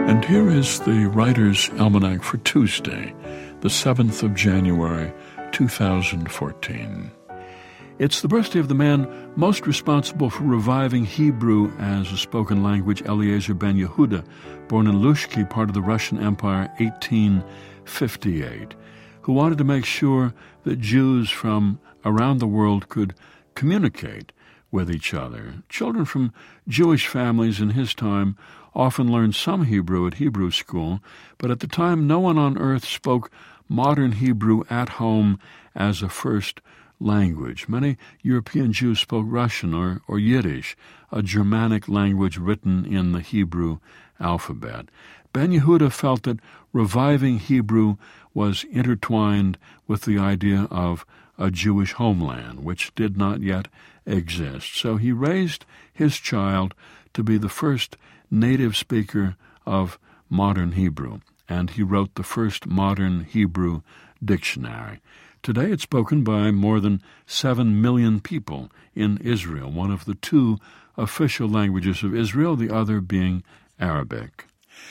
And here is the Writer's Almanac for Tuesday, the 7th of January, 2014. It's the birthday of the man most responsible for reviving Hebrew as a spoken language, Eliezer ben Yehuda, born in Lushki, part of the Russian Empire, 1858, who wanted to make sure that Jews from around the world could communicate with each other. Children from Jewish families in his time often learned some Hebrew at Hebrew school, but at the time no one on earth spoke modern Hebrew at home as a first language. Many European Jews spoke Russian or Yiddish, a Germanic language written in the Hebrew alphabet. Ben Yehuda felt that reviving Hebrew was intertwined with the idea of a Jewish homeland, which did not yet exist. So he raised his child to be the first native speaker of modern Hebrew, and he wrote the first modern Hebrew dictionary. Today it's spoken by more than 7 million people in Israel, one of the two official languages of Israel, the other being Arabic.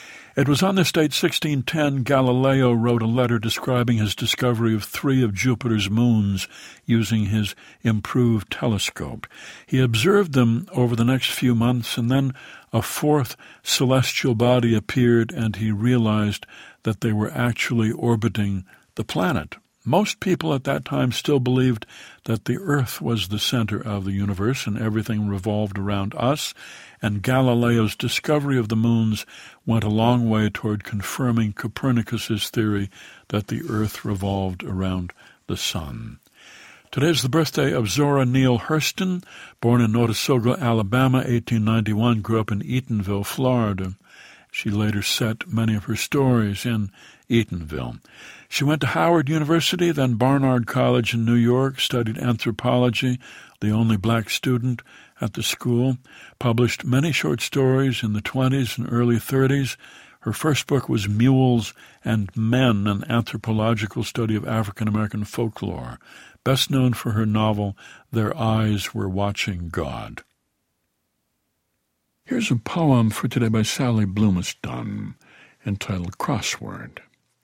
It was on this date, 1610, Galileo wrote a letter describing his discovery of 3 of Jupiter's moons using his improved telescope. He observed them over the next few months, and then a 4th celestial body appeared, and he realized that they were actually orbiting the planet. Most people at that time still believed that the Earth was the center of the universe and everything revolved around us, and Galileo's discovery of the moons went a long way toward confirming Copernicus's theory that the Earth revolved around the sun. Today is the birthday of Zora Neale Hurston, born in Notasulga, Alabama, 1891, grew up in Eatonville, Florida. She later set many of her stories in Eatonville. She went to Howard University, then Barnard College in New York, studied anthropology, the only black student at the school, published many short stories in the 20s and early 30s. Her first book was Mules and Men, an anthropological study of African-American folklore, best known for her novel Their Eyes Were Watching God. Here's a poem for today by Sally Blumiston, entitled Crossword.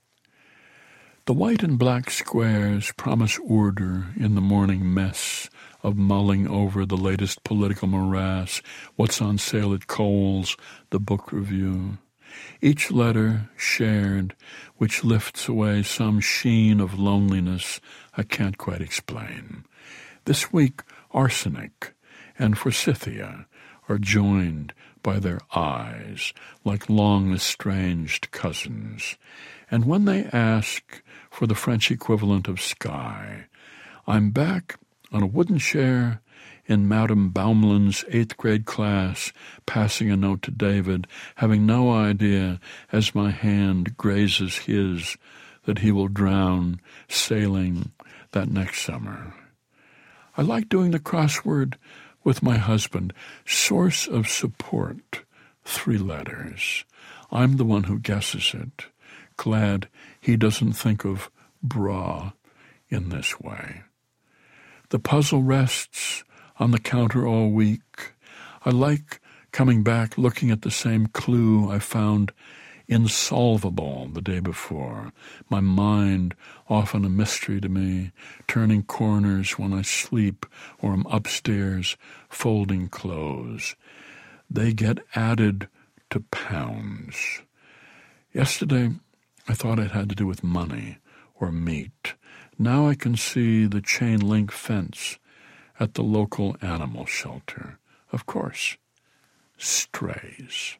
The white and black squares promise order in the morning mess of mulling over the latest political morass, what's on sale at Kohl's, the book review. Each letter shared, which lifts away some sheen of loneliness I can't quite explain. This week, arsenic and forsythia are joined by their eyes, like long estranged cousins. And when they ask for the French equivalent of sky, I'm back on a wooden chair in Madame Baumlin's 8th grade class, passing a note to David, having no idea, as my hand grazes his, that he will drown sailing that next summer. I like doing the crossword with my husband. Source of support, 3 letters. I'm the one who guesses it. Glad he doesn't think of bra in this way. The puzzle rests on the counter all week. I like coming back looking at the same clue I found insolvable the day before. My mind, often a mystery to me, turning corners when I sleep or am upstairs folding clothes. They get added to pounds. Yesterday, I thought it had to do with money or meat. Now I can see the chain-link fence at the local animal shelter. Of course, strays.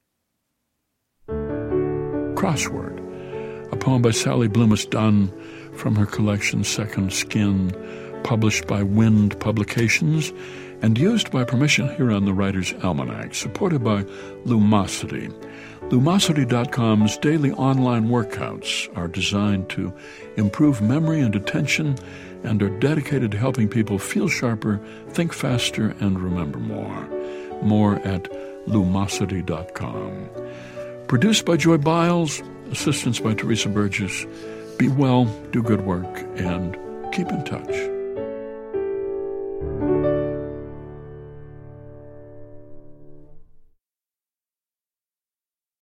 Crossword, a poem by Sally Blumiston from her collection Second Skin, published by Wind Publications and used by permission here on the Writer's Almanac, supported by Lumosity. Lumosity.com's daily online workouts are designed to improve memory and attention and are dedicated to helping people feel sharper, think faster, and remember more. More at Lumosity.com. Produced by Joy Biles, assistance by Teresa Burgess. Be well, do good work, and keep in touch.